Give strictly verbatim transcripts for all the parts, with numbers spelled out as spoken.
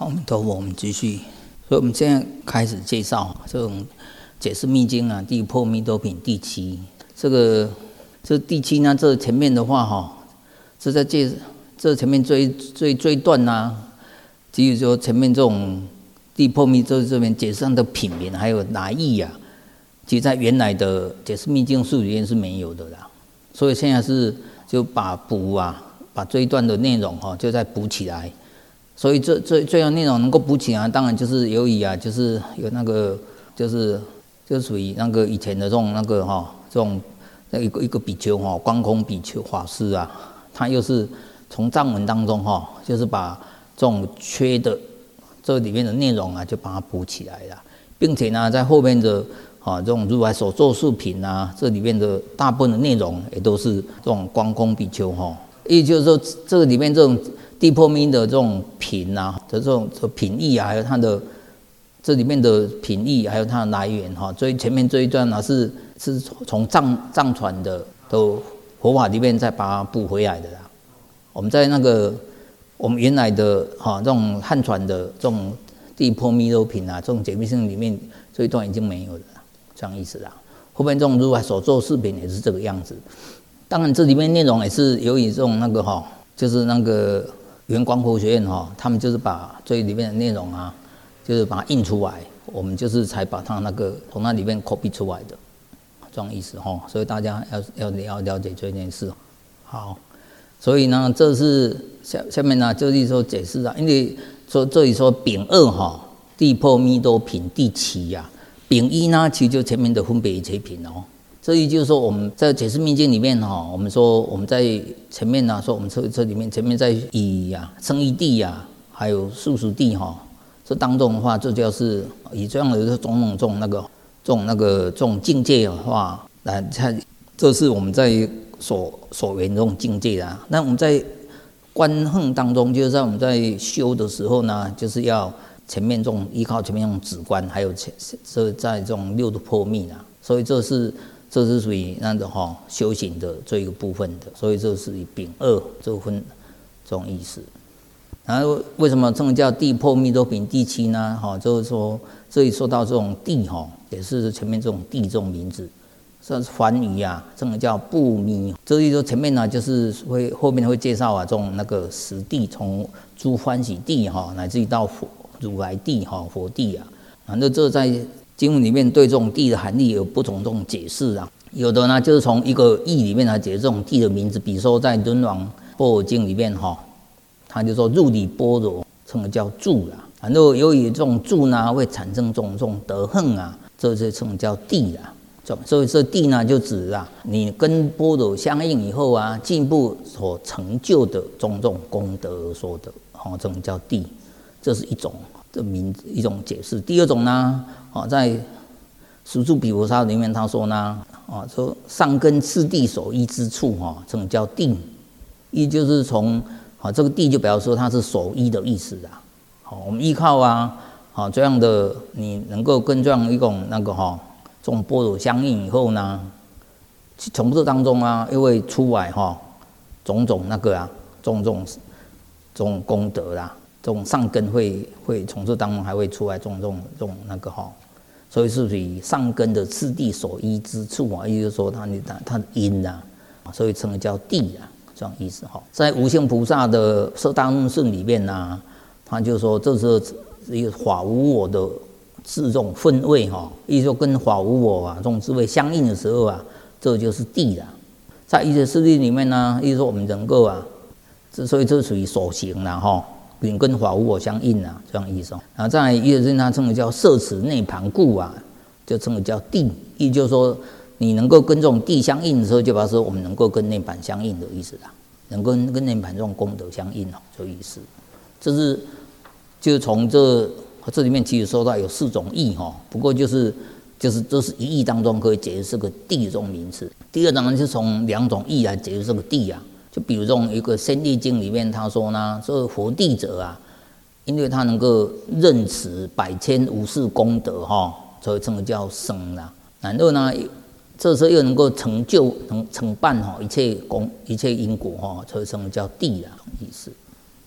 阿弥陀佛，我们继续。所以，我们现在开始介绍这种解释密经啊，第破密多品第七。这个这第七呢，这前面的话哈，这在介这前面最最最段呐、啊，至于说前面这种第破密这这边解释上的品名还有来意啊，其实在原来的解释密经书里面是没有的啦。所以现在是就把补啊，把这一段的内容哈，就再补起来。所以这这这样内容能够补起来，当然就是由于啊，就是有那个就是就属于那个以前的这种那个哈、哦，这种那一个一个比丘哈，光空比丘法师啊，他又是从藏文当中哈、哦，就是把这种缺的这里面的内容啊，就把它补起来了，并且呢，在后面的啊这种如来所作事品啊，这里面的大部分的内容也都是这种光空比丘哈、哦，也就是说这里面这种。地破密的这种品啊，的这种品义啊，还有它的这里面的品义，还有它的来源哈。所以前面这一段呢、啊，是是从藏藏传的的佛法里面再把它补回来的啦。我们在那个我们原来的哈这种汉传的这种地破密多品啊，这种解密性里面这一段已经没有了，这样意思啦。后面这种如来所作事品也是这个样子。当然这里面内容也是由于这种那个哈，就是那个。圆光佛学院哈，他们就是把最里面的内容啊，就是把它印出来，我们就是才把它那个从那里面 copy 出来的，这种意思哈。所以大家要要要了解这件事。好，所以呢，这是下下面呢就是说解释啊，因为说这里说丙二哈，地破密多品第七呀、啊，丙一呢其实就前面的分别一切品哦。这也就是说，我们在解释密经里面哈，我们说我们在前面呢、啊，说我们这这里面前面在以呀、啊、生义地呀，还有宿俗地哈，这当中的话，这就是以这样的种种这种那个这种那个这种境界的话来看，这是我们在所所缘这种境界啊。那我们在观行当中，就是在我们在修的时候呢，就是要前面这种依靠前面这种止观，还有前这在这种六度破密啊，所以这是。这是属于那个哈修行的这一个部分的，所以这是以丙二这分这种意思。然后为什么这个叫地破密多品第七呢？哈，就是说这里说到这种地哈，也是前面这种地这种名字，是梵语啊，这个叫不密。这里说前面呢，就是会后面会介绍啊，这种那个实地，从诸欢喜地哈，乃至于到佛如来地哈，佛地啊，反正这在。经文里面对这种地的含义有不同这种解释啊，有的呢就是从一个义里面来解释这种地的名字，比如说在《轮王般若经》里面哈，他就说入理般若，称为叫住啦。然后由于这种住呢，会产生这种这种德行啊，这就称为叫地啦。所以这地呢，就指啊，你跟般若相应以后啊，进一步所成就的种种功德而说的，哦，这种叫地，这是一种。的名一种解释。第二种呢，哦，在十住毗婆沙里面他说呢，哦，说上根次第所依之处，哈、哦，这种叫地，依就是从，啊、哦，这个地就表示说它是所依的意思啊。好、哦，我们依靠啊，好、哦、这样的，你能够跟这样一种那个哈、哦，这种般若相应以后呢，从这当中啊，又会出来哈、哦，种种那个啊，种种这种功德啦。这种上根会会从这当中还会出来这种这种这种那个哈，所以是属于上根的次第所依之处啊，也就是说它它它的因呐、啊，所以称为叫地啊，这样意思哈。在无性菩萨的《摄大论顺》里面呢、啊，他就说这是一个法无我的智这种分位哈，意思说跟法无我啊这种智慧相应的时候啊，这就是地了。在一切事例里面呢，意思说我们能够啊，之所以这属于所行了哈。跟法无我相应啊，这样意思。然后再来一个是它称为叫摄持内盘故啊，就称为叫地，意就是说你能够跟这种地相应的时候，就表示说我们能够跟内盘相应的意思啦，能够跟内盘这种功德相应哦，这意思。这是就从这这里面其实说到有四种义哈，不过就是就是这是一义当中可以解释这个地这种名词。第二当然是从两种义来解释这个地啊。就比如这种一个《仙力经》里面，他说呢，这佛地者啊，因为他能够任持百千无世功德哈，所以称为叫生啦。然后呢，这时候又能够成就、能承办哈一切功、一切因果哈，所以称为叫地啦，意思。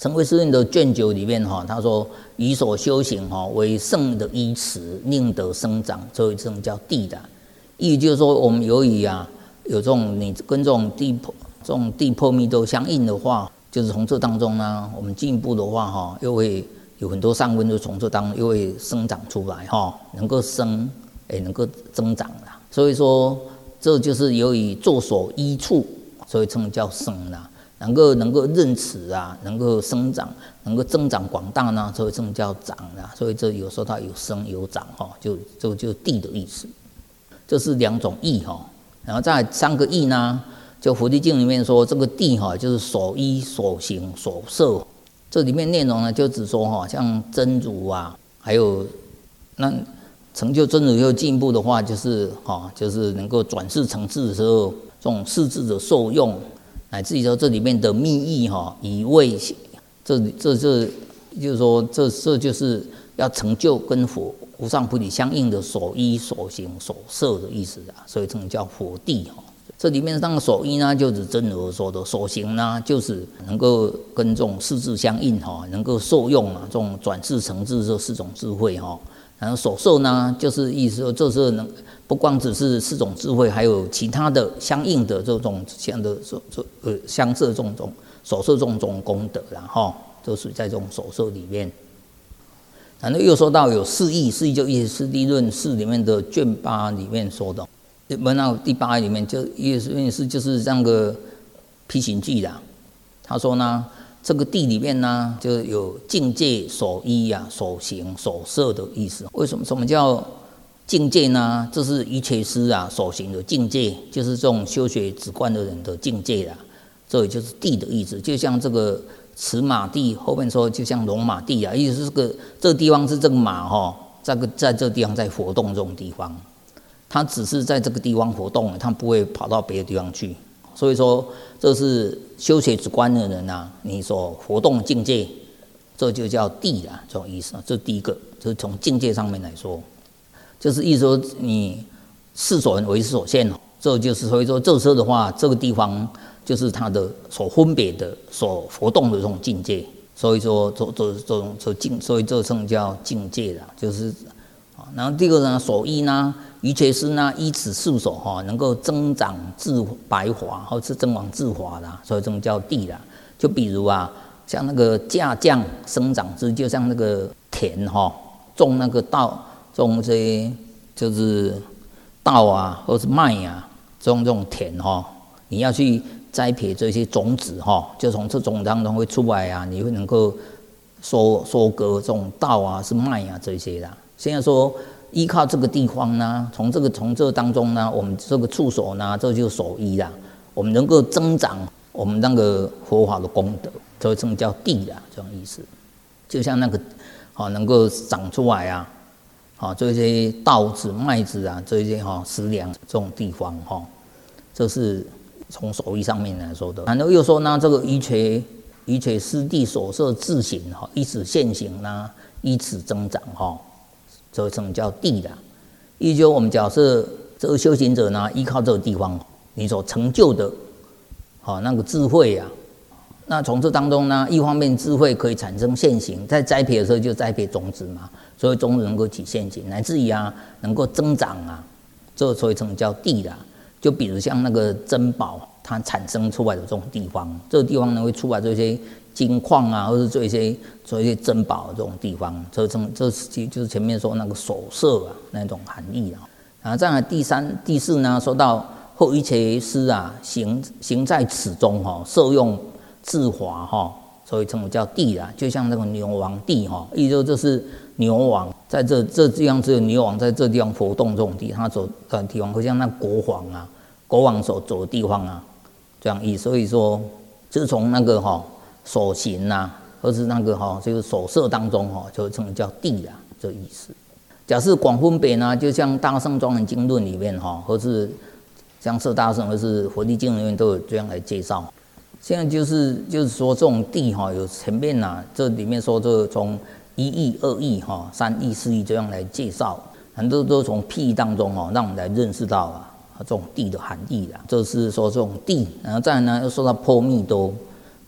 成唯识论的卷九里面哈，他说以所修行哈为圣的依持，令得生长，所以这种叫地的。意就是说，我们由于啊有这种你跟这种地这种地破密都相应的话，就是从这当中呢，我们进一步的话哈，又会有很多善根就从这当中又会生长出来哈，能够生也能够增长啦。所以说，这就是由于作所依处，所以称叫生啦。能够能够认识啊，能够生长，能够增长广大呢，所以这叫长啦。所以这有时候它有生有长哈，就就就地的意思。这是两种义哈，然后再三个义呢，就佛地经里面说这个地哈，就是所依所行所摄。这里面内容呢，就只说哈，像真如啊，还有那成就真如又进一步的话，就是哈，就是能够转世成智的时候，这种世智的受用。乃至于说这里面的密意哈，以为这这这就是说这这就是要成就跟佛无上菩提相应的所依所行所摄的意思啊，所以这种叫佛地哈。这里面当所依呢，就指真如而说的；所行呢，就是能够跟这种世智相应哈，能够受用啊，这种转世成智这四种智慧哈。然后所摄呢，就是意思说这是能。不光只是四种智慧，还有其他的相应的这种相的这呃相摄这种种所摄这种种功德啦哈，都属于在这种所摄里面。然后又说到有四义，四义就《业师地论释》里面的卷八里面说的，那第八里面就业师就是这个批行记啦。他说呢，这个地里面呢就有境界所依啊、所行所摄的意思。为什么什么叫？境界呢，这是瑜伽师啊所行的境界，就是这种修学止观的人的境界啦。这也就是地的意思，就像这个驰马地后面说，就像龙马地啊，意思是这个这个地方是这个马哈，这个在这个地方在活动这种地方，它只是在这个地方活动，它不会跑到别的地方去。所以说，这是修学止观的人啊，你所活动的境界，这就叫地啦，这种意思。这是第一个，就是从境界上面来说。就是意思说，你视所缘为所现，这就是所以说这时候的话，这个地方就是它的所分别的、所活动的这种境界。所以说，这这这种这境，所以这称叫境界啦，就是啊。然后第二个呢，所依呢，瑜伽师呢，依此四所哈，能够增长智白华，或是增长智华啦，所以这种叫地啦。就比如啊，像那个架将生长之，就像那个田哈，种那个稻。种这些就是稻啊，或是麦啊，种这种田哈，你要去栽培这些种子哈，就从这种当中会出来啊，你会能够收收割这种稻啊，是麦啊这些的。现在说依靠这个地方呢，从这个从这当中呢，我们这个处所呢，这就是所依啦，我们能够增长我们那个佛法的功德，所以这叫地啦，这种意思。就像那个好能够长出来啊。啊，这些稻子、麦子啊，这些哈食粮这种地方哈，这是从手艺上面来说的。然后又说呢，这个瑜伽瑜伽师地所摄自行哈，以此现行呢，以此增长哈，这称叫地啦。也就我们假设这个修行者呢，依靠这个地方，你所成就的，好那个智慧啊。那从这当中呢，一方面智慧可以产生现行，在栽培的时候就栽培种子嘛，所以种子能够起现行，乃至于啊能够增长啊，这所以称叫地啦。就比如像那个珍宝，它产生出来的这种地方，这个地方呢会出来这些金矿啊，或者这些这些珍宝的这种地方，这称这就是前面说那个所摄啊那种含义啊。然后再来第三第四呢，说到后瑜伽师啊，行行在此中哈，摄用。智华哈，所以称为叫地啦，就像那个牛王地哈，意思就是牛王在这这地方只有牛王在这地方活动这种地，他走的地方，会像那国王啊，国王所走的地方啊，这样意思。所以说，就是从那个哈所行呐，或是那个哈就是所摄当中哈，就称为叫地啦，这意思。假设广分别呢，就像《大乘庄严经论》里面哈，或是像《摄大乘》或是《佛地经》里面都有这样来介绍。现在就是就是说这种地哈，有前面呐、啊，这里面说这从一义、二义哈、三义、四义这样来介绍，很多都从譬喻当中哈，让我们来认识到啊这种地的含义啦。这是说这种地，然后再来呢又说到波密多，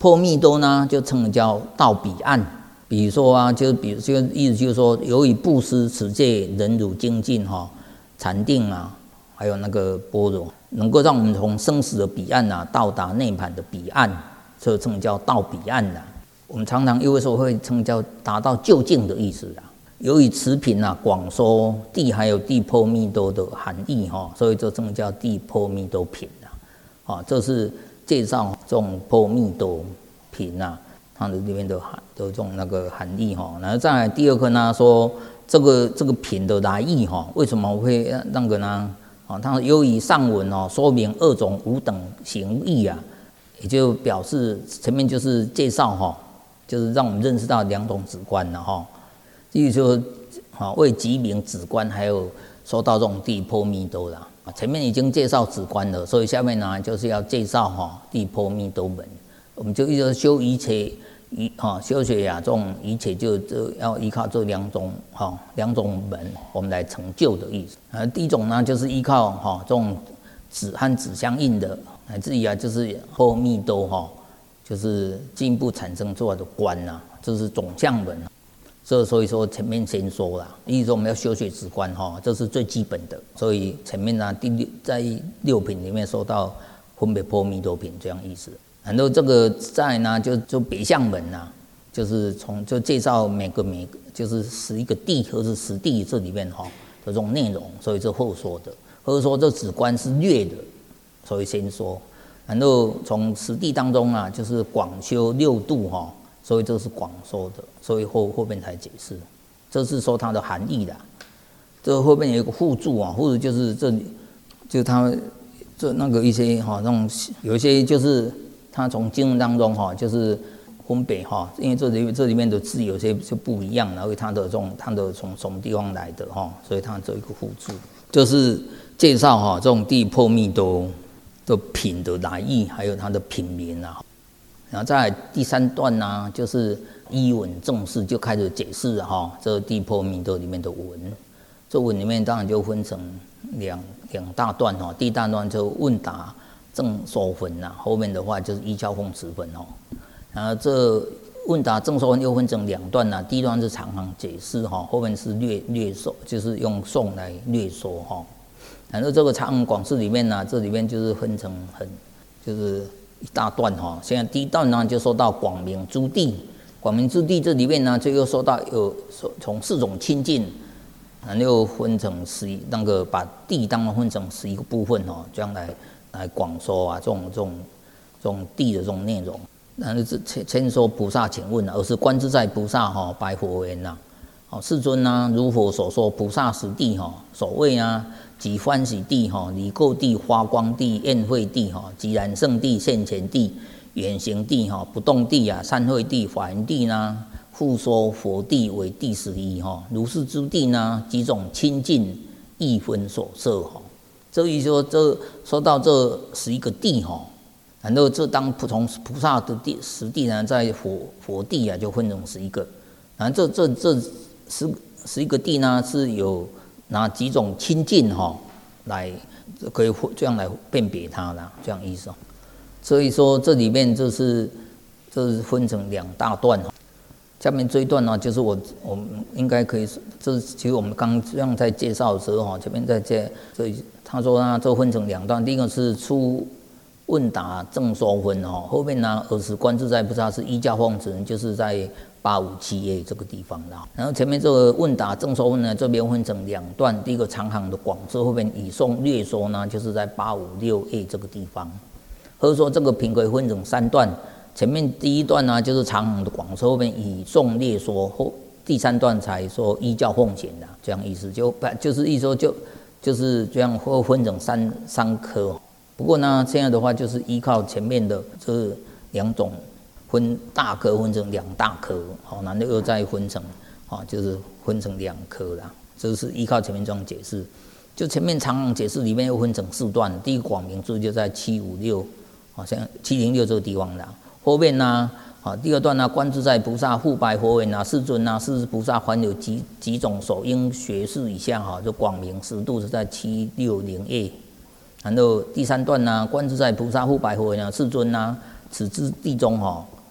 破密多呢，就称为叫到彼岸。比如说啊，就比如就意思就是说，由于布施持戒忍辱精进哈、禅定啊，还有那个般若，能够让我们从生死的彼岸啊，到达涅槃的彼岸，这称叫到彼岸呐、啊。我们常常有的时候会称叫达到究竟的意思啊。由于持品啊广说地还有地破密多的含义哈、哦，所以这称叫地破密多品啊。啊，这是介绍这种破密多品啊，它的里面的含的这种那个含义哈、哦。然后再来第二个呢，说这个这个品的来意哈、哦，为什么会那个呢？啊，它由于上文哦说明二种无等行义啊，也就表示前面就是介绍哈、哦，就是让我们认识到两种止观了哈。例如说，啊，为即名止观，还有说到这种地破密多啦。前面已经介绍止观了，所以下面呢就是要介绍哈地破密多门。我们就一直修一切一哈修学呀、啊，这种一切就就要依靠这两种哈两种门，我们来成就的意思。呃，第一种呢就是依靠哈这种止和止相应的，乃至于啊就是破密多哈，就是进一步产生出来的观呐、啊，这是总相门。这所以说前面先说了，意思说我们要修学止观哈，这是最基本的。所以前面呢第六在六品里面说到分别破密多品这样意思。然后这个再呢就就别相门呐、啊，就是从就介绍每个每个就是十一个地或是十地这里面哈的这种内容，所以是后说的。或者说这止观是略的，所以先说。然后从十地当中啊，就是广修六度哈。所以这是广说的，所以后后面才解释，这是说它的含义的。这后面有一个附注啊，附注就是这里，就它这那个一些哈，那种有一些就是它从经文当中哈，就是分别哈，因为这里这里面的字有些就不一样，然后它的这种它的从什么地方来的哈，所以它这一个附注就是介绍哈这种地破密多的品的来意，还有它的品名啊。然后在第三段呢、啊，就是依文正式就开始解释哈、哦，这地破密多里面的文，这文里面当然就分成两两大段哈、哦，第一大段就问答正说分呐，后面的话就是依教奉持分哦。然后这问答正说分又分成两段呐、啊，第一段是长行解释哈、哦，后面是略略说，就是用颂来略说哈、哦。然后这个长行广释里面呢、啊，这里面就是分成很就是。一大段哈，现在第一段呢就说到广明诸地，广明诸地这里面呢就又说到有从四种清净，然后又分成十一那个把地当中分成十一个部分哈，这样来来广说啊这种这种这种地的这种内容。然后先先说菩萨请问，而是观自在菩萨哈白佛言呐，哦世尊呐，如佛所说，菩萨实地哈，所谓啊。即欢喜地哈、离垢地、发光地、宴会地哈、即然圣地、现前地、远行地哈、不动地啊、善会地、法缘地呢，复说佛地为第十一哈。如是诸地呢，几种清净一分所摄哈。这一说这说到这十一个地哈，然后这当从菩萨的地十地呢，在佛佛地啊就分成十一个，然后这这这十十一个地呢是有。拿几种清净哈来可以这样来辨别它啦，这样意思。所以说这里面就是这是分成两大段哈。下面这一段呢，就是我我们应该可以，这其实我们刚这样在介绍的时候哈，前面在介这他说呢，这分成两段，第一个是出问答正说分哈，后面呢尔时观自在菩萨是依教奉持，就是在。八五七 A 这个地方啦，然后前面这个问答正说问呢，这边分成两段，第一个长行的广说，后面以颂略说呢，就是在八五六 A 这个地方。或者说这个品可以分成三段，前面第一段呢就是长行的广说，后面以颂略说，后第三段才说依教奉行的，这样意思就就是意思说就就是这样会分成三三科。不过呢，现在的话就是依靠前面的这两种。分大科分成两大科，好，然后又再分成，啊，就是分成两科啦。这是依靠前面这种解释，就前面长行解释里面又分成四段，第一个广明注就在七五六，好像七零六这个地方啦。后面呢，啊，第二段呢，观自在菩萨复白佛言啊，世尊啊，是菩萨还有几几种所应学识以下哈，就广明十度是在七六零 A。然后第三段呢，观自在菩萨复白佛言啊，世尊啊。此之地中哈，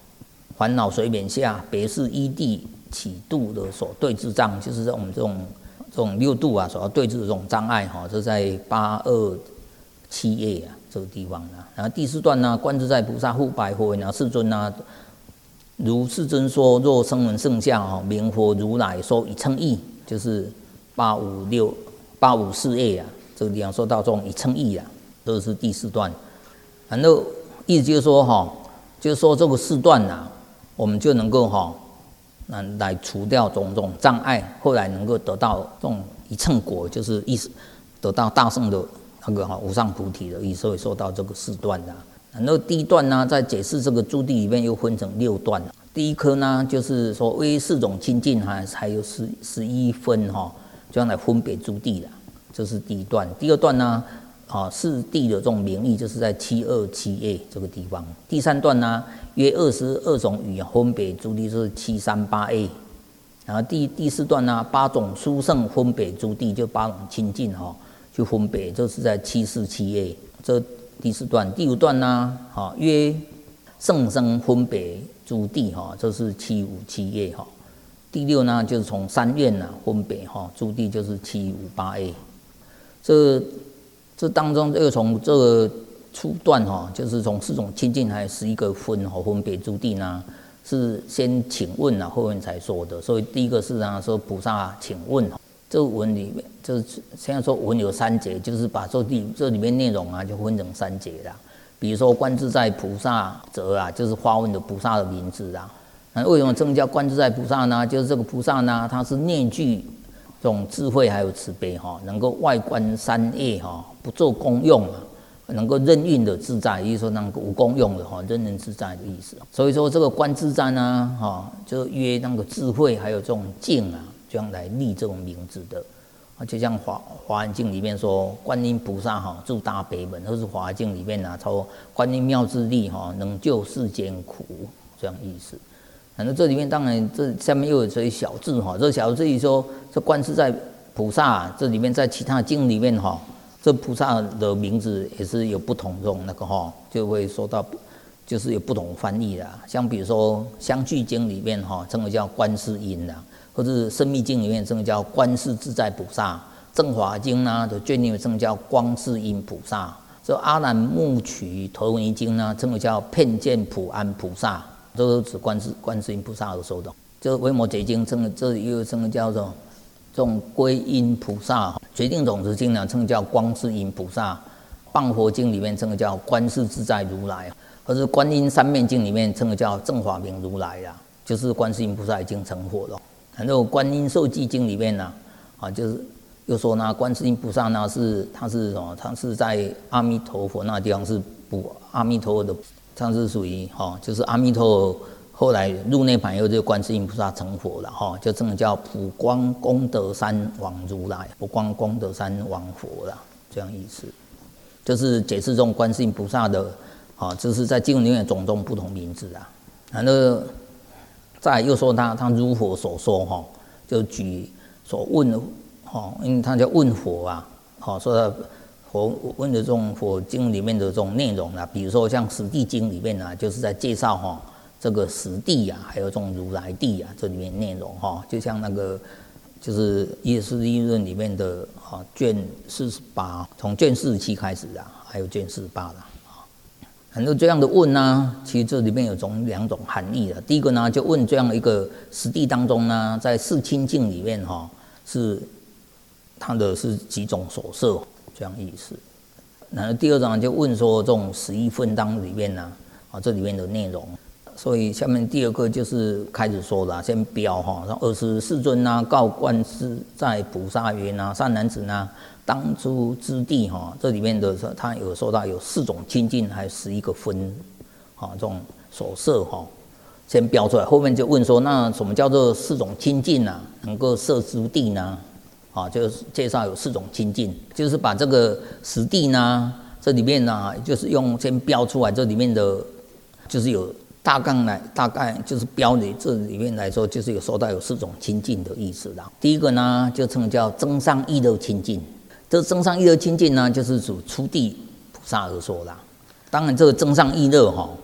烦恼随免下，别是依地起度的所对治障，就是我们这种这种六度啊所要对治的这种障碍哈，这在八二七页啊这个地方啊。然后第四段呢，观自在菩萨复白佛言：世尊啊，如世尊说，若声闻圣相哈，名佛如来说一乘意，就是八五六八五四页啊，这个地方说到这种一乘意啊，这是第四段。然后意思就是说哈，就是说这个四段啊，我们就能够哈，那来除掉种种障碍，后来能够得到这种一乘果，就是意思得到大圣的那个哈无上菩提的意思，所以说到这个四段的、啊。然后第一段呢，在解释这个诸地里面又分成六段。第一科呢，就是说为四种清净还还有十十一分哈，这样来分别诸地的，这是第一段。第二段呢，啊四地的这种名义，就是在七二七 A 这个地方。第三段呢，约二十二种语分别诸地，就是七三八 A。然后第第四段呢，八种殊胜分别诸地，就八种清净哈，就分别，就是在七四七 A 这。第四段。第五段呢，哈约圣生分别诸地哈，这是七五七 A 哈。第六呢，就是从三愿呐分别哈诸地，就是七五八 A。这这当中又从这个初段哈，就是从四种清净还有十一个分哈分别诸地呢，是先请问啊，后面才说的。所以第一个是啊说菩萨请问。这个文里面就是现在说文有三节，就是把这里这里面内容啊就分成三节啦。比如说观自在菩萨者啊，就是发问的菩萨的名字啊。那为什么称叫观自在菩萨呢？就是这个菩萨呢，他是念具这种智慧还有慈悲哈，能够外观三业哈，不做功用啊，能够任运的自在，也就是说能够无功用的哈，任人自在的意思。所以说这个观自在呢，哈，就约那个智慧还有这种境啊。这样来立这种名字的啊，就像华华严经里面说，观音菩萨哈住大悲门，或是华严经里面啊，说观音妙智力哈能救世间苦，这样意思。反正这里面当然这下面又有这些小字哈，这小字里说这观自在菩萨，这里面在其他经里面哈，这菩萨的名字也是有不同这种那个哈，就会说到就是有不同翻译的，像比如说相续经里面哈称为叫观世音的。或者生密经里面称叫观世自在菩萨，正法经呢的卷里面称叫光世音菩萨，这阿难目取陀罗尼经呢称为叫遍见普安菩萨，这都指观世观世音菩萨而说的。这维摩诘经称这里又称叫做这种归因菩萨，决定种子经呢称叫光世音菩萨，谤佛经里面称叫观世自在如来，或者观音三面经里面称叫正法明如来啦，就是观世音菩萨已经成佛了。然后观音受记经里面呢、啊，啊，就是又说呢，观世音菩萨呢是他是什么？他是在阿弥陀佛那地方是补阿弥陀佛的，他是属于哈、哦，就是阿弥陀佛后来入涅槃以后，就观世音菩萨成佛了哈、哦，就真的叫普光功德山王如来，普光功德山王佛了，这样意思。就是解释中观世音菩萨的啊、哦，就是在经文里面种种不同名字啊，然后。再来又说他他如佛所说哈，就举所问的哈，因为他叫问佛啊，好说佛问的这种佛经里面的这种内容啊，比如说像十地经里面啊，就是在介绍哈这个十地啊，还有这种如来地啊，这里面内容哈，就像那个就是耶师利论里面的啊卷四十八，从卷四十七开始啊，还有卷四十八啦。很多这样的问呢，其实这里面有种两种含义的。第一个呢，就问这样一个实地当中呢，在四清净里面哈，是它的是几种所摄这样意思。然后第二种就问说这种十一分当里面呢，啊这里面的内容。所以下面第二个就是开始说了，先标哈，二十世尊呐，告观自在菩萨曰呐，善男子呐。当初之地哈，这里面的他有说到有四种清净，还有十一个分，啊，这种所摄哈，先标出来，后面就问说，那什么叫做四种清净啊？能够摄诸地呢？啊，就是介绍有四种清净，就是把这个实地呢，这里面呢，就是用先标出来，这里面的，就是有大概来，大概就是标的这里面来说，就是有说到有四种清净的意思啦。第一个呢，就称叫增上意乐清净。这增上意乐清净呢，就是指初地菩萨而说啦。当然，这个增上意乐哈，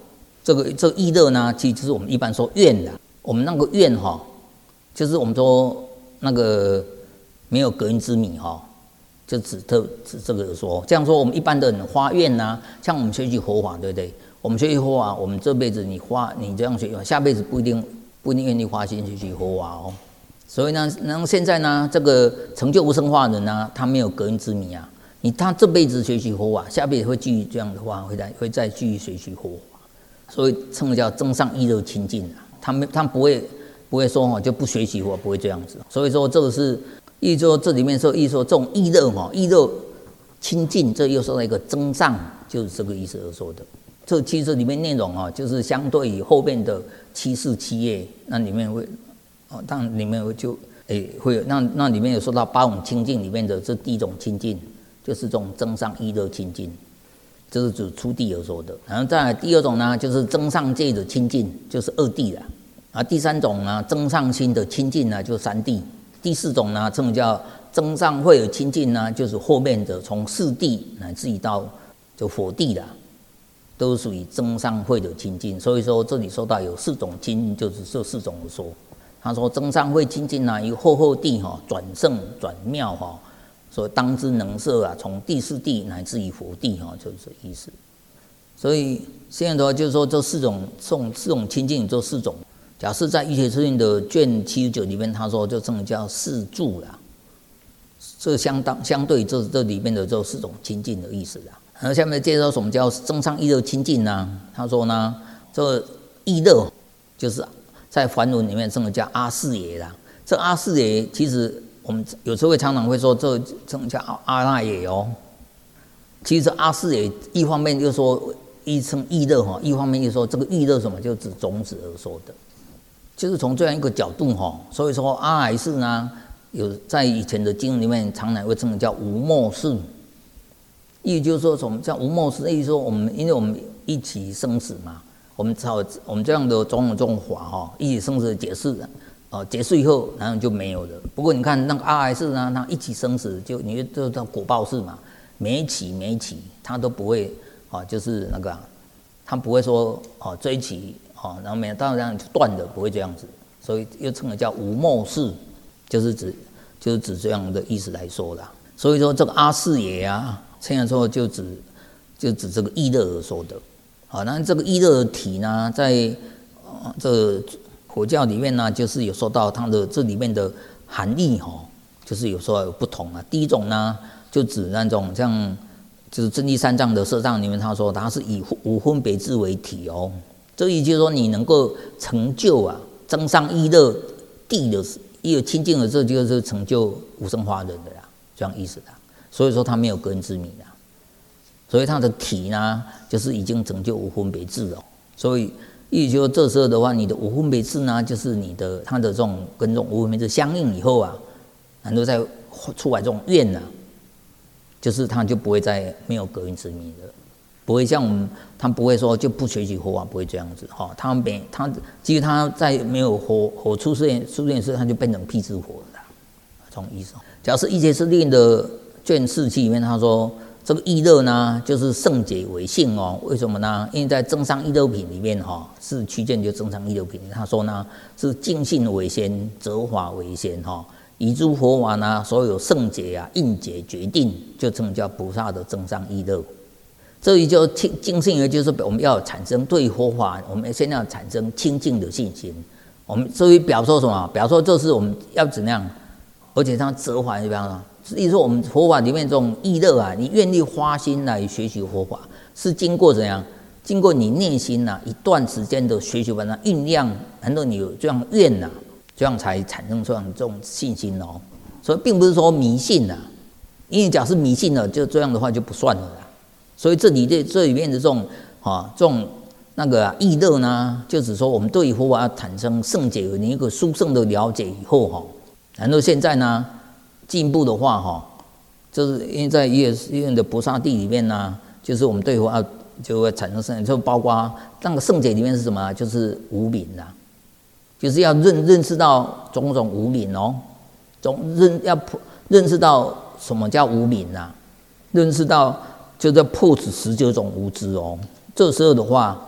这个这个意乐呢，其实就是我们一般说愿的。我们那个愿哈，就是我们说那个没有隔音之谜哈，就指特指这个说。这样说，我们一般的人发愿呐、啊，像我们学习佛法，对不对？我们学习佛法，我们这辈子你发你这样学，下辈子不一定不一定愿意花心学习佛法哦。所以呢，然后现在呢，这个成就无生化人呢，他没有隔音之谜啊。你他这辈子学习佛法，下辈子会继续这样的话，会再会再继续学习佛法，所以称为叫增上意乐清净啊。他们他不会不会说哈就不学习佛法，不会这样子。所以说这个是意说这里面说意说这种意乐哈意乐清净，这又说到一个增上，就是这个意思而说的。这其实里面内容啊，就是相对于后面的七事七业，那里面会哦，当然里面就诶会有那那里面有说到八种清净里面的这第一种清净。就是这种增上意乐清净，这是指初地而说的。然后再来第二种呢，就是增上界的清净，就是二地了。啊，第三种呢，增上心的清净呢，就是三地。第四种呢，称为叫增上慧的清净呢，就是后面的从四地乃至于到就佛地了，都属于增上慧的清净。所以说这里说到有四种清净，就是这四种而说。他说增上慧清净呢，由后后地哈转圣转妙哈。所以当知能摄啊，从第四地乃至于佛地哈，就是这意思。所以现在的话，就是说这四种这种四种清净，这四种，假设在《一切智论》的卷七十九里面，他说就称为叫四住啦。这相当相对这这里面的这四种清净的意思啦。然后下面介绍什么叫增上意乐清净呢？他说呢，这意乐就是在梵文里面称为叫阿四耶啦。这阿四耶其实。我们有时候会常常会说这这叫阿那耶哦，其实阿四耶一方面就说一称意乐哈，一方面就说这个意乐什么就指种子而说的，就是从这样一个角度哈。所以说阿来士呢，有在以前的经里面常常会称叫无末世，意思就是说什么叫无末世？意思说我们因为我们一起生死嘛，我们朝我们这样的种种这种法哈，一起生死的解释的。哦，结束以后，然后就没有了。不过你看那个阿来士呢，他一起生死，就你就叫果报式嘛，每一起每一起，他都不会啊，就是那个、啊，他不会说哦这一起哦，然后没有到这样就断的，不会这样子，所以又称为叫无末世，就是指就是指这样的意思来说的。所以说这个阿四耶啊，这样说就指就指这个意乐而说的。好，那这个意乐的体呢，在呃这个。佛教里面呢，就是有说到它的这里面的含义哈，就是有说有不同啊。第一种呢，就指那种像就是真谛三藏的摄藏里面，他说它是以无分别智为体哦。这意思就是说你能够成就啊，增上意乐地的一个清净的，这就是成就无生化人的啦，这样意思啦。所以说他没有隔音之谜啦，所以他的体呢，就是已经成就无分别智了，所以。意思说这时候的话，你的无分别智呢，就是你的它的这种跟这种无分别智相应以后啊，然后再出来这种愿啊，就是他就不会再没有隔音之谜了，不会像我们他不会说就不学习佛法，不会这样子哈。他没他其实他在没有火火出现出现时，他就变成辟支佛了，这种意思。假设《一切智论》的卷四期里面，他说。这个意乐呢，就是圣解为性哦。为什么呢？因为在增上意乐品里面哈、哦，是区间就增上意乐品。他说呢，是净性为先，则法为先哈、哦。以诸佛法呢，所有圣解啊、应解决定，就称叫菩萨的增上意乐。这里就净性，也就是我们要产生对佛法，我们先要产生清净的信心。我们所以表说什么？表说就是我们要怎样，而且它则法就比方说。意思说，我们佛法里面这种意乐啊，你愿意花心来学习佛法，是经过怎样？经过你内心呐、啊、一段时间的学习，把它酝酿，然后你有这样愿呐、啊，这样才产生出这种信心哦。所以并不是说迷信呐、啊，因为假设迷信了，就这样的话就不算了啦。所以这里这这里面的这种啊这种那个啊意乐呢，就只说我们对于佛法产生圣解有一个殊胜的了解以后哈，然后现在呢。进一步的话，哈，就是因为在一些的菩萨地里面呢，就是我们对佛就会产生圣，就包括那个圣解里面是什么？就是无明啦，就是要认认识到种种无明哦，总认要认识到什么叫无明啊，认识到就在破除十九种无知哦。这时候的话，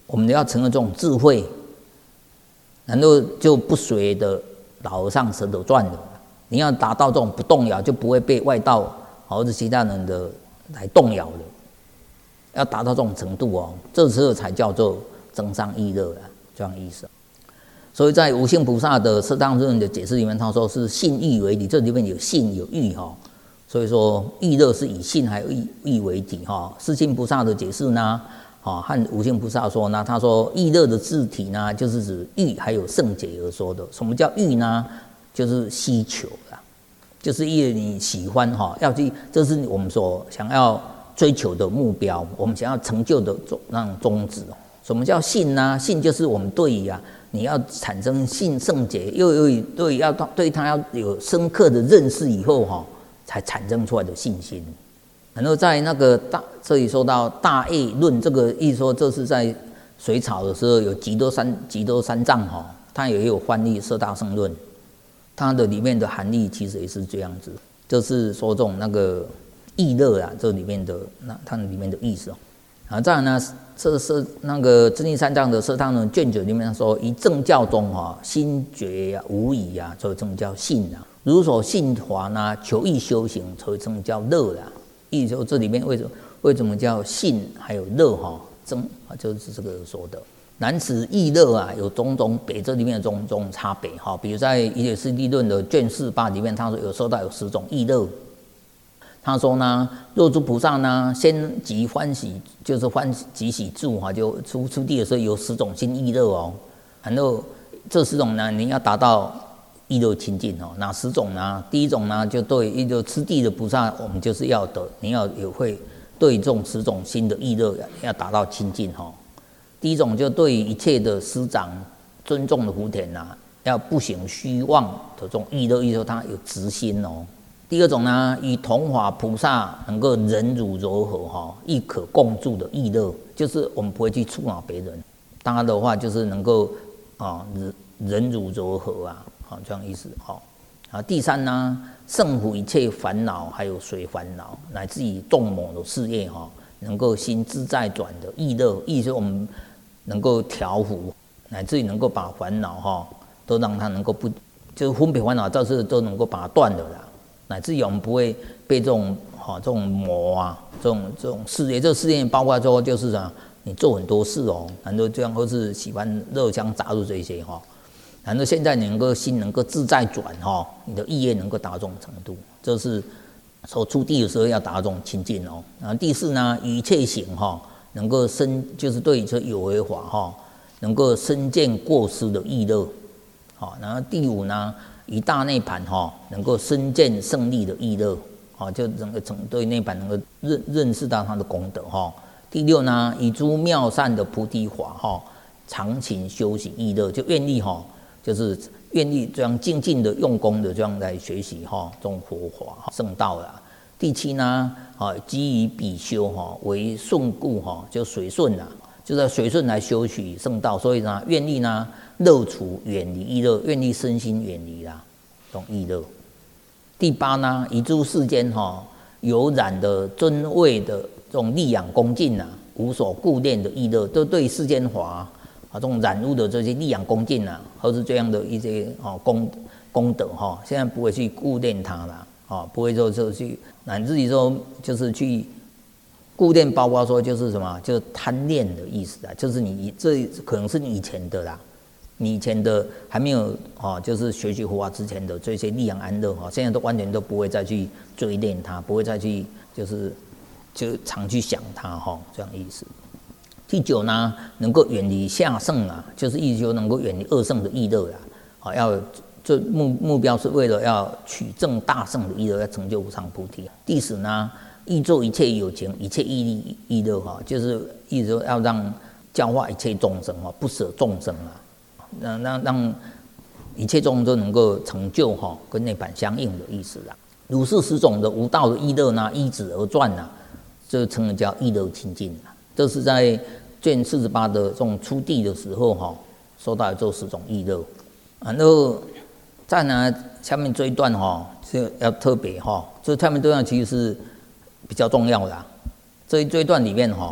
我们要成了这种智慧，然后就不随的老和尚舌头转了。你要达到这种不动摇，就不会被外道或者其他人的来动摇了。要达到这种程度哦，这时候才叫做增上意乐了，这样意思。所以在无性菩萨的摄当论的解释里面，他说是信义为理，这里面有信有义哈。所以说意乐是以信还有义义为体哈。世亲菩萨的解释呢，啊和无性菩萨说呢，他说意乐的字体呢，就是指欲还有圣解而说的。什么叫欲呢？就是希求啦，就是因为你喜欢哈，要去，这是我们所想要追求的目标，我们想要成就的那种宗旨。什么叫信呢？信就是我们对于啊，你要产生信圣解，又有对要对他要有深刻的认识以后哈，才产生出来的信心。然后在那个大这里说到大业论，这个意思说这是在隋朝的时候有吉多三吉多三藏哈，他也有翻译《摄大乘论》，它的里面的含义其实也是这样子，就是说这种那个意乐啊，这里面的那它里面的意思哦。啊，再来呢，这是那个智利三藏的摄大论卷九里面说，以正教中哈，心觉啊无疑啊，所以称叫信啊。如所信华呢，求义修行，所以称叫乐啦。意思说这里面为什么为什么叫信还有乐哈？正啊，就是这个说的。然此意乐啊，有种种别，这里面的种种差别哈。比如在《一解释地论》的卷四八里面，他说有说到有十种意乐。他说呢，若诸菩萨呢，先即欢喜，就是欢喜喜住哈，就出出地的时候有十种心意乐哦。然后这十种呢，你要达到意乐清净哦。哪十种呢？第一种呢，就对一个吃地的菩萨，我们就是要得，你要有会对这种十种心的意乐要达到清净哈。第一种就对于一切的师长尊重的福田呐，要不行虚妄的这种意乐，意思说他有直心哦。第二种呢，与同法菩萨能够忍辱柔和哈，亦可共住的意乐，就是我们不会去触恼别人。当然的话，就是能够啊忍忍辱柔和啊，好这样意思哈。啊，第三呢，胜服一切烦恼，还有随烦恼，乃至于众某的事业哈，能够心自在转的意乐，意思我们能够调伏，乃至于能够把烦恼哈都让它能够不，就是分别烦恼，这是都能够把它断了啦。乃至于我们不会被这种哈、哦、这种魔啊，这种这种事业，这个事业包括说就是啥，你做很多事哦，然后这样或是喜欢热香杂入这些哈、哦，然后现在你能够心能够自在转哈、哦，你的意业能够达到这种程度，这是说出地的时候要达到这种清净哦。然后第四呢，一切行哈、哦，能够深就是对这有为法哈、哦，能够深见过失的意乐，好，然后第五呢。以大内盘哈，能够深见胜利的意乐，啊，就整个整对内盘能够认认识到他的功德哈。第六呢，以诸妙善的菩提法哈，常勤修习意乐，就愿意哈，就是愿意这样静静的用功的这样来学习哈，这种佛法圣道啦。第七呢，啊，基于比修哈为顺故哈，就随顺啦，就在随顺来修习圣道，所以呢，愿意呢。乐处远离意乐，愿意身心远离啦，这种意乐。第八呢，以诸世间哈有染的尊位的这种利养恭敬啊，无所顾念的意乐，都对世间法啊这种染污的这些利养恭敬啊，或是这样的一些哦功功德哈，现在不会去顾念它啦，啊，不会说就去乃至于说就是去顾念，包括说就是什么，就是贪恋的意思啊，就是你这可能是你以前的啦。你以前的还没有啊，就是学习佛法之前的这些利养安乐哈，现在都完全都不会再去追恋它，不会再去就是就常去想它哈，这样意思。第九呢，能够远离下圣啊，就是意思就能够远离恶圣的意乐啦，啊，要这目目标是为了要取证大圣的意乐，要成就无上菩提。第十呢，意做一切有情，一切义利意乐哈，就是意思说要让教化一切众生哈，不舍众生啊。让让让一切众生都能够成就哈，跟内盘相应的意思啦。如是十种的无道的意乐呢，依止而转呐，这称为叫意乐清净啦。这是在卷四十八的这种出地的时候哈，说到这十种意乐。然后再呢，下面这一段哈是要特别哈，这下面这段其实是比较重要的。这这一段里面哈，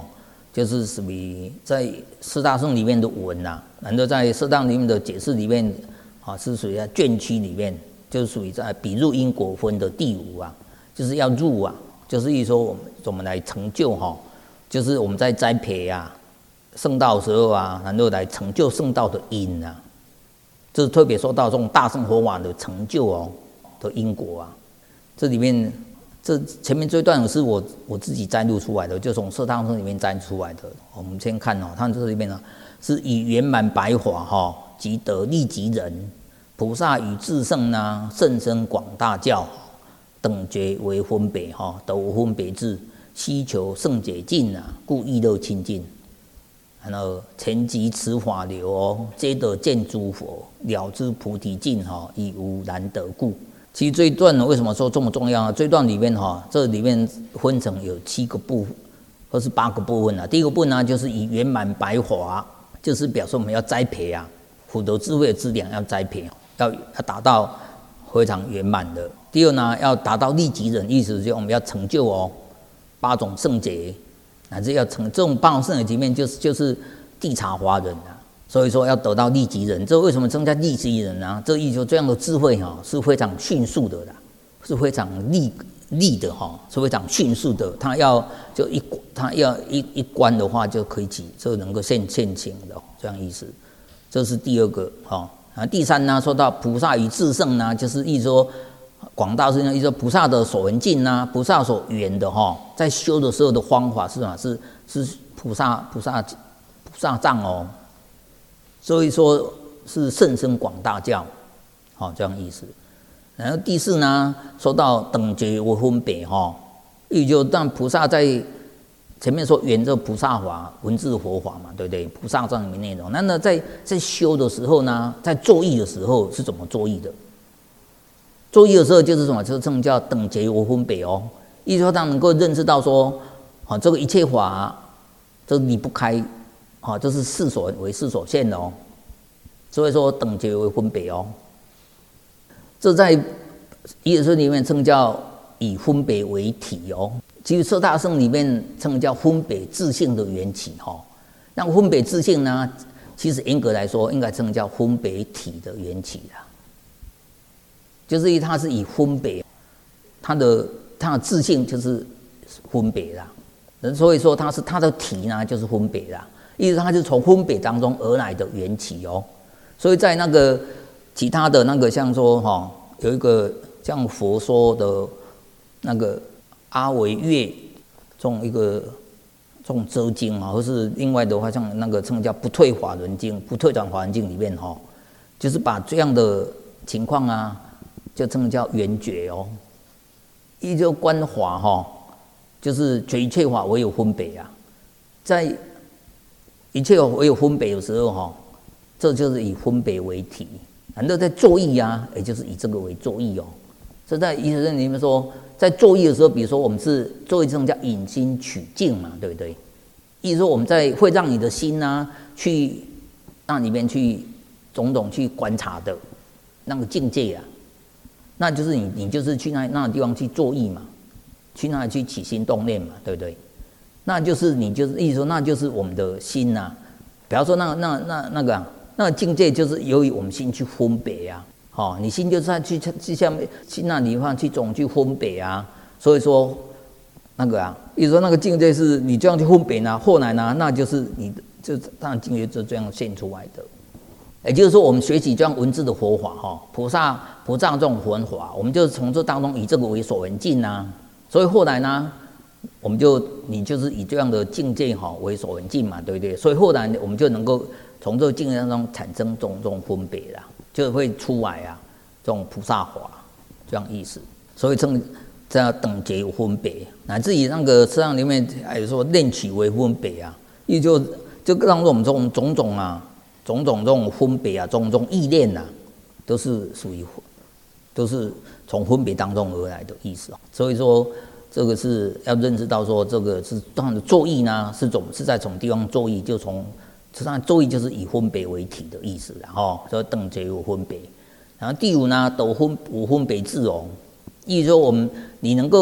就是属于在四大圣里面的文呐、啊，然后在四大里面的解释里面啊，是属于在卷区里面，就是属于在比入因果分的第五啊，就是要入啊，就是意思说我们怎么来成就哈、啊，就是我们在栽培啊圣道的时候啊，然后来成就圣道的因啊，这是特别说到这种大乘佛法的成就哦的因果啊，这里面。这前面这一段是我我自己摘录出来的，就从色汤僧里面摘出来的。我们先看哦，它这里面呢是以圆满白法哈，即得利己人，菩萨与至圣呢，甚深广大教等觉为分别哈，都无分别智，希求圣解尽啊，故意乐清净。然后前集此法流哦，皆得见诸佛，了知菩提境哈，亦无难得故。其实这一段呢，为什么说这么重要啊？这一段里面哈，这里面分成有七个部分，或是八个部分啊。第一个部分呢，就是以圆满白法，就是表示我们要栽培啊，福德智慧的资粮要栽培，要要达到非常圆满的。第二呢，要达到利己人，意思就是我们要成就哦八种圣解，乃至要成这种八种圣解里面就是就是谛察华人啊。所以说要得到利己人，这为什么增加利己人呢？这意思说这样的智慧哈是非常迅速的啦，是非常利利的哈，是非常迅速的。他要就一他要一一关的话就可以起，就能够现现行的这样意思。这是第二个哈。啊，第三呢，说到菩萨与至圣呢，就是意思说广大是意思说菩萨的所缘境呢，菩萨所缘的哈，在修的时候的方法是什么？是是菩萨菩萨菩萨藏哦。所以说是甚深广大教，好、哦、这样意思。然后第四呢，说到等觉为分别哈，也就让菩萨在前面说圆这菩萨法、文字佛法嘛，对不对？菩萨藏里面内容，那呢在在修的时候呢，在作意的时候是怎么作意的？作意的时候就是什么？就是这种叫等觉为分别哦，意思说他能够认识到说，啊、哦、这个一切法这离不开。好、哦，这是事所为事所现的哦，所以说等觉为分别哦。这在一日论里面称叫以分别为体哦。其实色大圣里面称叫分别自性的缘起哈、哦。那分别自性呢，其实严格来说应该称叫分别体的缘起啦。就是因为它是以分别，它的它的自性就是分别啦，所以说它是它的体呢就是分别啦。意思它是从分别当中而来的缘起哦，所以在那个其他的那个像说哈、哦，有一个像佛说的那个阿维越这种一个这种遮经啊，或是另外的话像那个称叫不退法轮经、不退转法轮经里面哈、哦，就是把这样的情况啊，就称叫圆觉哦，依就观法哈、哦，就是觉一切法唯有分别啊，在一切唯有分别的时候哈，这就是以分别为体。然后在作意啊，也就是以这个为作意哦。这在医学里面说，在作意的时候，比如说我们是作意这种叫引心取境嘛，对不对？意思说我们在会让你的心啊，去那里面去种种去观察的那个境界啊，那就是你你就是去那那个地方去作意嘛，去那里去起心动念嘛，对不对？那就是你就是意思说，那就是我们的心呐、啊。比方说那那那那个、啊、那个境界，就是由于我们心去分别啊，哦，你心就是在去去下面去那地方去总去分别啊。所以说那个啊，意思说那个境界是你这样去分别呢，后来呢，那就是你就当然境界就这样现出来的。也就是说，我们学习这样文字的佛法哈，菩萨菩萨这种佛法，我们就是从这当中以这个为所缘境啊。所以后来呢，我们就你就是以这样的境界哈为所缘境嘛，对不对？所以后来我们就能够从这个境界当中产生种种分别啦，就会出来啊这种菩萨法这样意思。所以称这样等觉有分别，乃至于那个实际上里面还有说念取为分别啊，也就就让我们这种种种啊种种这种分别啊，种种意念啊，都是属于都是从分别当中而来的意思啊。所以说。这个是要认识到说，这个是当然的作意呢，是总是在从地方作意，就从实际上作意就是以分别为体的意思，然后所以等觉有分别。然后第五呢，都分无分别智哦，意思说我们你能够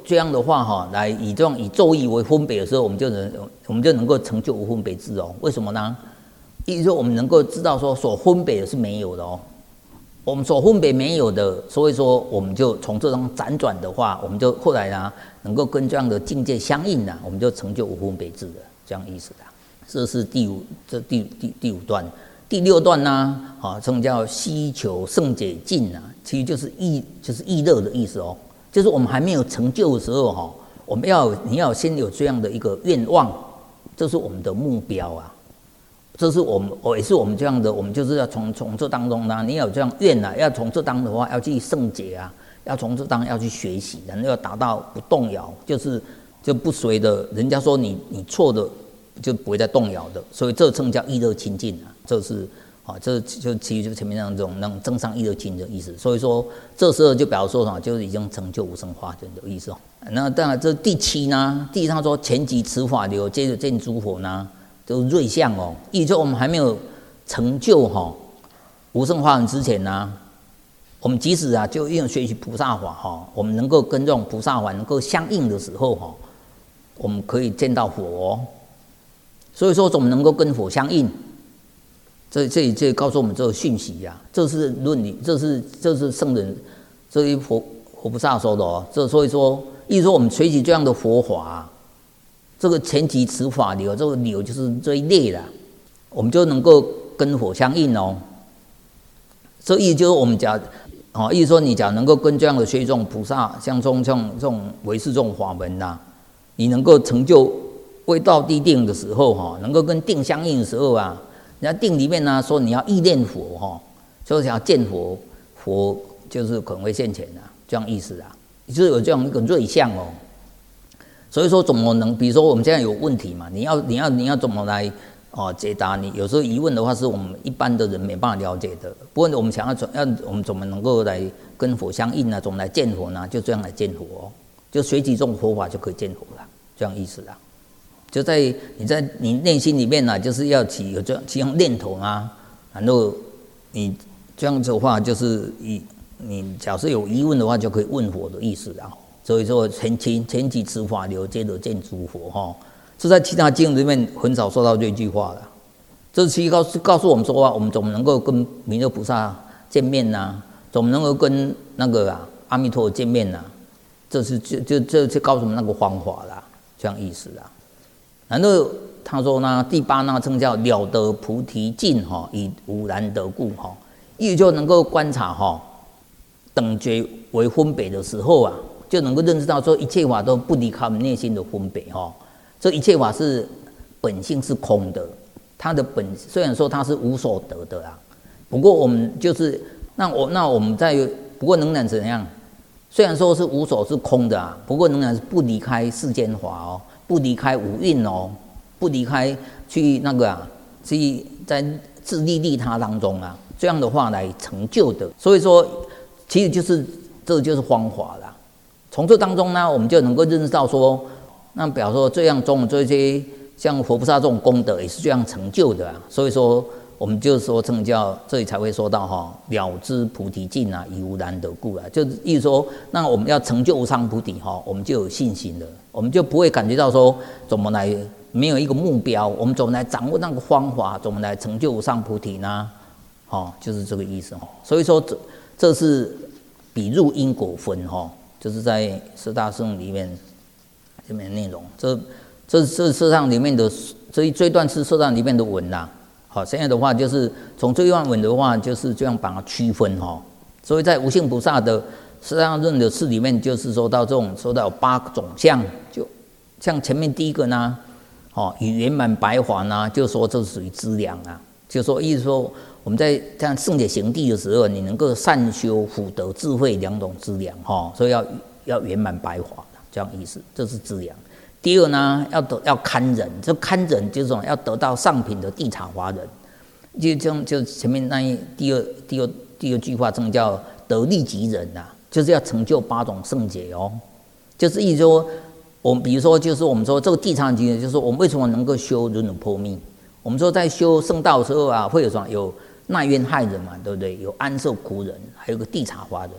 这样的话哈，来以这种以咒义为分别的时候，我们就能我们就能够成就无分别智哦。为什么呢？意思说我们能够知道说所分别的是没有的哦，我们所分别没有的，所以说我们就从这种辗转的话，我们就后来呢能够跟这样的境界相应的，我们就成就无分别智的这样意思的。这是第五这第第第五段。第六段呢，啊，这种叫希求胜解尽啊，其实就是意就是意乐的意思哦，就是我们还没有成就的时候哈，我们要你要先有这样的一个愿望，这是我们的目标啊，这是我们也是我们这样的，我们就是要从从这当中呢，你要有这样愿啊，要从这当的话要去胜解啊，要从这当要去学习，然后要达到不动摇，就是就不随的，人家说你你错的。就不会再动摇的，所以这称叫意乐清净啊，这是啊，这就其实就前面那种那种增上意乐清的意思。所以说这时候就表示说什么，就是已经成就无生化真的意思哦。那当然这第七呢，第他说前即持法流，接着见诸佛呢，都瑞相哦，意思说我们还没有成就哈、哦、无生化人之前呢，我们即使啊就因为学习菩萨法哈、哦，我们能够跟这种菩萨法能够相应的时候哈、哦，我们可以见到佛哦。所以说，怎么能够跟佛相应？这、这、这告诉我们这个讯息呀、啊，这是论理，这是这是圣人，这一佛佛菩萨说的哦。这所以说，意思说我们学习这样的佛法、啊，这个前提持法流，这个流就是这一类的，我们就能够跟佛相应哦。这意思就是我们讲，哦，意思说你讲能够跟这样的学习这种菩萨，像这种像这种唯识这种法门呐、啊，你能够成就。未到地定的时候哈，能够跟定相应的时候啊，人家定里面呢说你要意念佛哈，就是要见佛，佛就是可能会现前啊，这样意思啊，就是有这样一个瑞相哦。所以说怎么能，比如说我们现在有问题嘛，你要你要你要怎么来哦解答你？有时候疑问的话是我们一般的人没办法了解的。不过我们想要怎要我们怎么能够来跟佛相应呢？怎么来见佛呢？就这样来见佛哦，就学习这种佛法就可以见佛了，这样意思啊。就在你在你内心里面呢、啊，就是要起有这样起样念头啊，然后你这样子的话，就是以你假设有疑问的话，就可以问佛的意思啊。所以说前前前几持法流，接着见诸佛哈，这在其他经里面很少说到这句话了。这其实告诉告诉我们说啊，我们怎么能够跟弥勒菩萨见面呢、啊？怎么能够跟那个啊阿弥陀佛见面呢、啊？这是就就这就告诉我们那个方法啦，这样意思啊。然后他说呢，第八那称叫了得菩提境哈，以无难得故哈，意思就能够观察哈，等觉为分别的时候啊，就能够认识到说一切法都不离开我们内心的分别哈。这一切法是本性是空的，它的本虽然说它是无所得的啊，不过我们就是那我那我们在不过仍然怎样？虽然说是无所是空的啊，不过仍然是不离开世间法哦。不离开五蕴哦，不离开去那个啊，去在自利利他当中啊，这样的话来成就的。所以说，其实就是这就是方法啦。从这当中呢，我们就能够认识到说，那比方说这样中这些像佛菩萨这种功德也是这样成就的啊。所以说，我们就说称叫这里才会说到哈，了知菩提境啊，以无难得故啊，就是意思说，那我们要成就无上菩提哈，我们就有信心了。我们就不会感觉到说怎么来没有一个目标，我们怎么来掌握那个方法，怎么来成就无上菩提呢？哦，就是这个意思哦。所以说这这是比入因果分哈，就是在四大圣里面这边内容。这这这四大里面的这一这一段是四大里面的文啦。好，现在的话就是从这一段文的话，就是这样把它区分哈。所以在无性菩萨的四大论的事里面，就是说到这种说到有八种相，就像前面第一个呢，哦，以圆满白法呢，就说这是属于资粮啊，就说意思说我们在这样圣解行地的时候，你能够善修福德智慧两种资粮哈，所以要要圆满白法这样意思，这是资粮。第二呢，要得要堪忍，这堪忍就是说要得到上品的地察华人，就这样就前面那一第二第二第二句话，这叫得利即忍呐。就是要成就八种圣解哦，就是意思说，我们比如说，就是我们说这个地藏经，就是说我们为什么能够修忍辱波密？我们说在修圣道的时候啊，会有什么？有耐冤害人嘛，对不对？有安受苦人，还有个地察华人。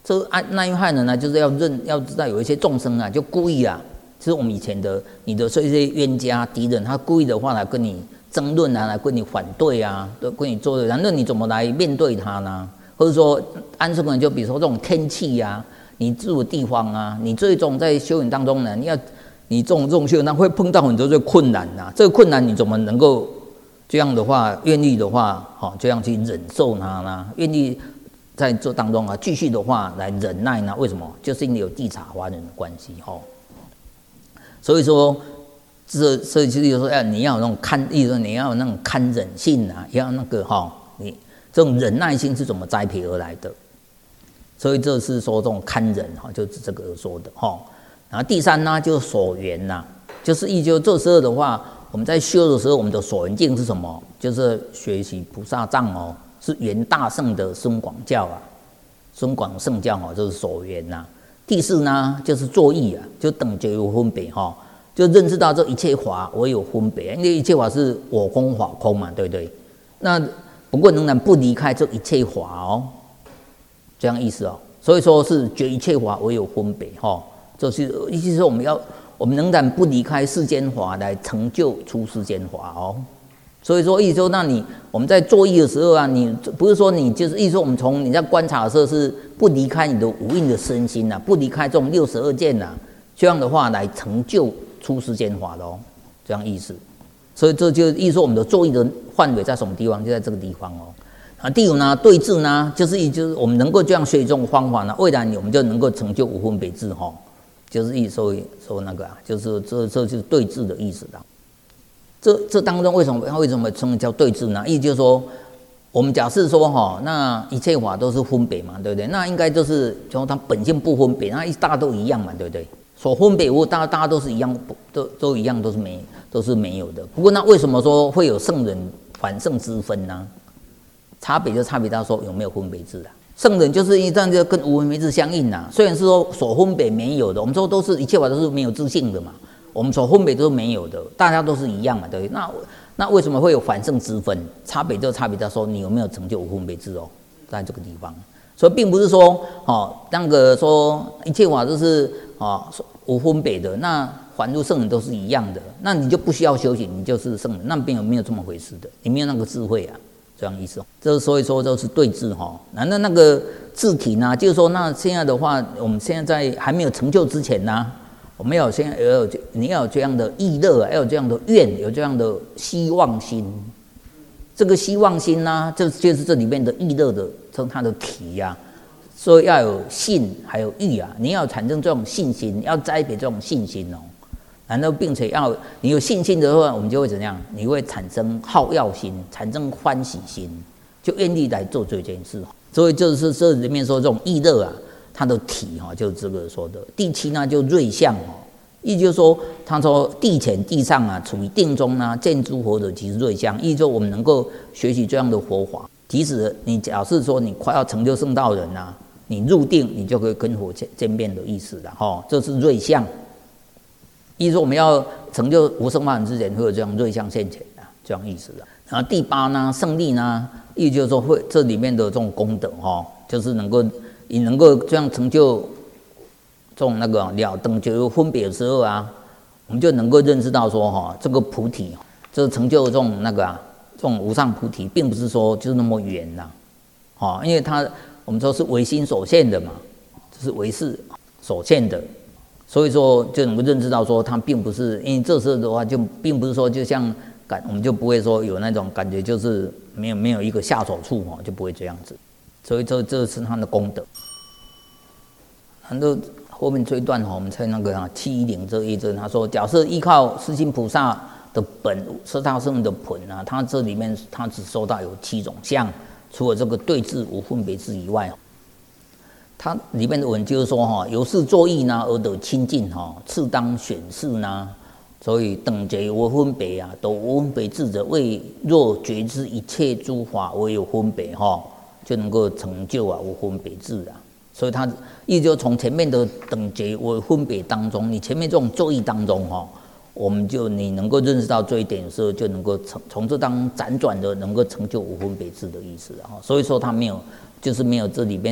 这个那因害人呢，就是要认要知道有一些众生啊，就故意啊，就是我们以前的你的这些冤家敌人，他故意的话来跟你争论啊，来跟你反对啊，都跟你做的，然后你怎么来面对他呢？或者说安什么？就比如说这种天气啊，你住的地方啊，你最终在修行当中呢，你要你这种这种修行当中会碰到很多这个困难呐、啊，这个困难你怎么能够这样的话，愿意的话，好这样去忍受它呢？愿意。在这当中啊，继续的话来忍耐呢？为什么？就是因为有地察华人的关系哦。所以说，这所以就是说，哎，你要有那种堪，意思说你要有那种堪忍性啊，要那个哈、哦，你这种忍耐性是怎么栽培而来的？所以这是说这种堪忍哈，就是这个说的哈。然后第三呢，就是所缘呐，就是依旧这时候的话，我们在修的时候，我们的所缘境是什么？就是学习菩萨藏哦。是圆大圣的孙广教啊，孙广圣教哈，就是所缘呐。第四呢，就是作意啊，就等觉有分别哈，就认识到这一切法我有分别，因为一切法是我空法空嘛，对不对？那不过仍然不离开这一切法哦，这样意思哦。所以说是觉一切法我有分别哈，就是意思是我们要我们仍然不离开世间法来成就出世间法哦。所以说，意思说，那你我们在作意的时候啊，你不是说你就是意思说，我们从你在观察的时候是不离开你的五蕴的身心呐、啊，不离开这种六十二见呐、啊，这样的话来成就出世间法咯，这样意思。所以这就意思说，我们的作意的范围在什么地方？就在这个地方哦。啊，第五呢，对治呢，就是意就是我们能够这样学这种方法呢，未来我们就能够成就无分别智哈、哦，就是意思说说那个啊，就是这这就是对治的意思的。这这当中为什么为什么称为叫对治呢？意思就是说，我们假设说哈，那一切法都是分别嘛，对不对？那应该就是从它本性不分别，那一大家都一样嘛，对不对？所分别物大大家都是一样，都都一样，都是没都是没有的。不过那为什么说会有圣人反圣之分呢？差别就差别到说有没有分别智啊？圣人就是一样就跟无分别智相应啊。虽然是说所分别没有的，我们说都是一切法都是没有自性的嘛。我们所分别都是没有的，大家都是一样嘛，对不对？那那为什么会有反圣之分？差别就差别在说你有没有成就无分别智哦，在这个地方。所以并不是说哦，那个说一切法都是哦无分别的，那凡入圣人都是一样的，那你就不需要修行，你就是圣人，那并有没有这么回事的？你没有那个智慧啊，这样意思。这所以说都是对治哈。那那那个字体呢，就是说那现在的话，我们现在在还没有成就之前呢。我们要有现在要有你要有这样的意乐，要有这样的愿，有这样的希望心。这个希望心呢、啊，就就是这里面的意乐的，这它的体呀、啊。所以要有信，还有欲啊，你要产生这种信心，要栽培这种信心哦。然后并且要你有信心的话，我们就会怎样？你会产生好药心，产生欢喜心，就愿意来做这件事。所以就是这里面说这种意乐啊。它的体哈，就是这个说的。第七呢，就瑞相哦，意思就是说，他说地前地上啊，处于定中呢，见诸佛的即是瑞相。意思说，我们能够学习这样的佛法，即使你假设说你快要成就圣道人啊，你入定，你就可以跟佛见面的意思了哈、哦。这是瑞相。意思说，我们要成就无生法忍之前，会有这样瑞相现前的这样意思的。然后第八呢，胜利呢，意思就是说会这里面的这种功德哈、哦，就是能够。你能够这样成就这种那个了等觉分别的时候啊，我们就能够认识到说哈，这个菩提，这成就这种那个啊，这种无上菩提，并不是说就是那么远呐、啊，因为它我们说是唯心所现的嘛，这是唯识所现的，所以说就能够认知到说它并不是，因为这时候的话就并不是说就像感，我们就不会说有那种感觉，就是没有没有一个下手处哈，就不会这样子。所以这这是他的功德。很多后面这一段哈，我们在那个啊七一零这一针，他说，假设依靠世亲菩萨的本，四大圣的本啊，他这里面他只收到有七种相，除了这个对治无分别智以外，它里面的文就是说哈，由是作意呢而得清净哈，次当选示呢，所以等觉无分别啊，都无分别智者，为若觉知一切诸法唯有分别哈。就能够成就啊无分别智啊，所以他意思就从前面的等觉无分别当中，你前面这种作意当中哈、哦，我们就你能够认识到这一点的时候，就能够从从这当辗转的能够成就无分别智的意思啊。所以说他没有，就是没有这里边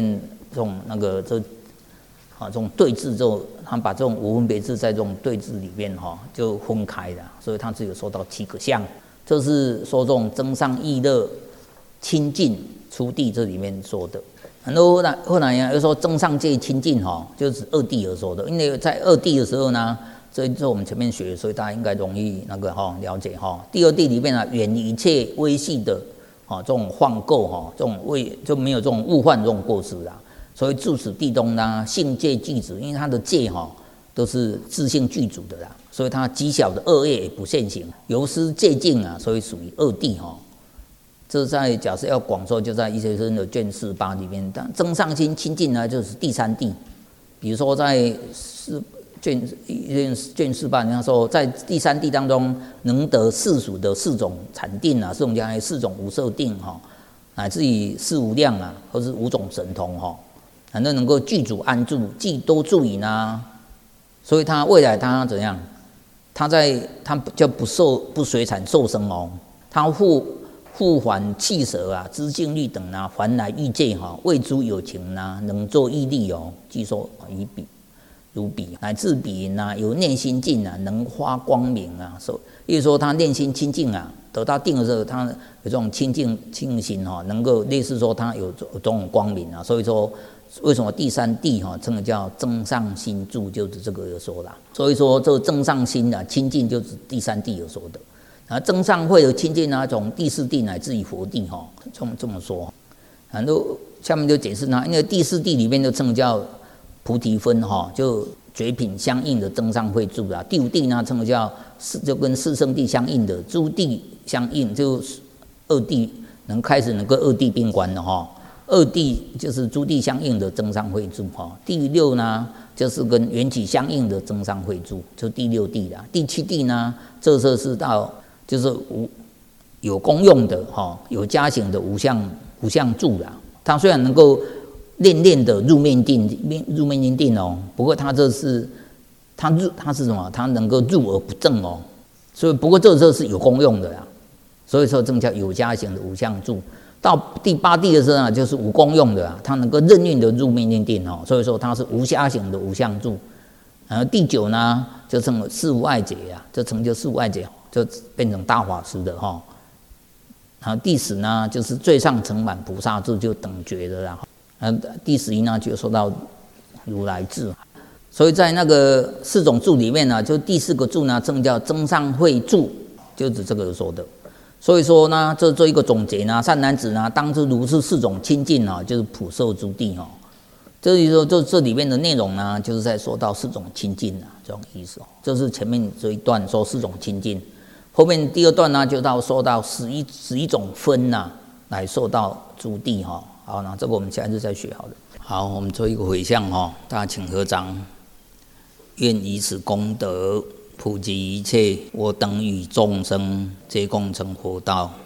这种那个这啊这种对峙之后，他把这种无分别智在这种对峙里面哈、哦、就分开了，所以他只有说到七个相。这是说这种增上意乐清净出地这里面说的。然后后来后来呀又说增上界清净哈，就是指二谛而说的。因为在二谛的时候呢，这这我们前面学，所以大家应该容易那个哈了解哈。第二谛里面啊，远离一切微细的啊这种幻垢哈，这种微就没有这种物幻这种过失啦。所以住此地中呢，性界具足，因为它的界哈都是自性具足的啦，所以它极小的恶业也不现行，由失界境啊，所以属于二谛哈。这在假设要广说，就在一学生的卷四八里面，但增上心清净呢，就是第三谛。比如说在四卷卷卷四八，人家说在第三谛当中，能得世俗的四种禅定啊，四种将来四种无色定哈，乃至于四无量啊，或是五种神通哈，反正能够具足安住，既都住矣呢。所以他未来他怎样？他在他就不受不随产受生哦，他复复还气舍啊、知境力等啊，还来欲界哈，为诸有情啊，能作义力哦，据说以彼如彼，乃至彼啊，有内心净啊，能发光明啊，所以说他内心清净啊，得到定的时候，他有这种清净清心哈，能够类似说他有这种光明啊，所以说。为什么第三谛哈称为叫增上心住，就是这个而说啦。所以说这增上心啊清净就是第三谛而说的。然后增上慧的清净呢，从第四谛乃至于佛谛哈，这么这么说。然后下面就解释呢，因为第四谛里面就称叫菩提分哈，就觉品相应的增上慧住啦。第五谛呢称为叫四，就跟四圣谛相应的诸谛相应，就二谛能开始能够二谛并观的哈。二谛就是诸谛相应的增上慧住哈，第六呢就是跟缘起相应的增上慧住，就第六谛啦。第七谛呢，这时候是到就是无有功用的哈，有加行的无相无相住啦。它虽然能够练练的入面定入面定定哦，不过它这是它入它是什么？它能够入而不正哦，所以不过这时候是有功用的啦。所以说这叫有加行的无相住。到第八谛的时候呢，就是无功用的、啊，它能够任运的入面定定哦，所以说它是无暇行的无相住。然后第九呢，就成四无碍解呀、啊，就成就四无碍解，就变成大法师的哈、哦。然后第十呢，就是最上成满菩萨住，就等觉的啦。然后第十一呢，就说到如来智。所以在那个四种住里面呢，就第四个住呢，正叫增上慧住，就指这个说的。所以说呢，这做一个总结呢，善男子呢，当知如是四种清净啊，就是普受诸地哦。这里说，这这里面的内容呢，就是在说到四种清净啊，这种意思哦。这是前面这一段说四种清净，后面第二段呢，就到说到十一十一种分呐、啊，来受到诸地哈。好，那这个我们下一次再学好了。好，我们做一个回向哈，大家请合掌，愿以此功德。普及一切，我等与众生皆共成佛道。